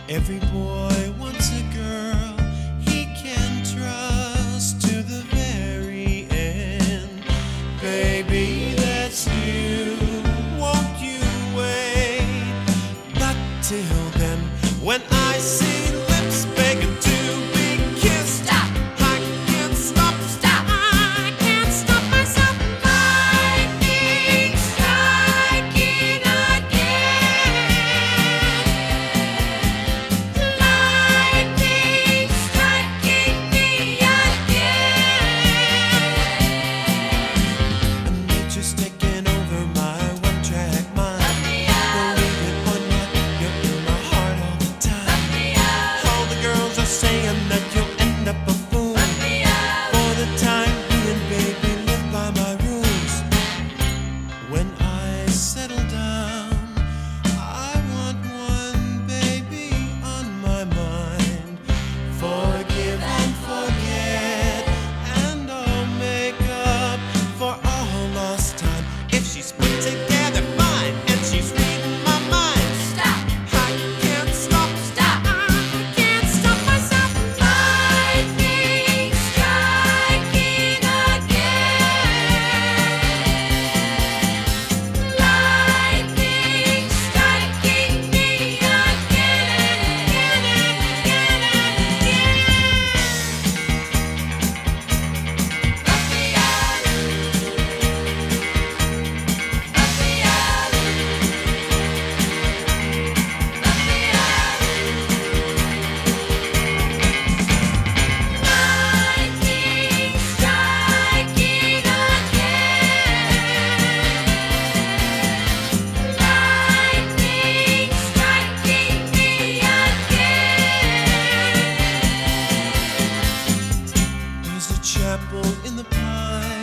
Every boy wants a girl he can trust to the very end. Baby, that's you. Won't you wait? But till then, when I see lips begging to be kissed, Stop! I can't stop. Stop! I can't stop myself. Lightning striking again. Lightning striking me again. Nature's taking over my one-track mind. Let me out. Believe it or not, you're in my heart all the time. Let me out. All the girls are saying that you'll end up a fool. Let me out. For the time being, baby, live by my rules. When I settle down, I want one baby on my mind. Forgive and forget, and I'll make up for all lost time. If she's put together fine and she's reading my mind, Stop! I can't stop. Stop! I can't stop myself. Lightning striking again. Lightning striking me again and again and again. Let me out. Let me out. Let me out. Lightning striking again. Lightning striking me again. There's a chapel in the pine.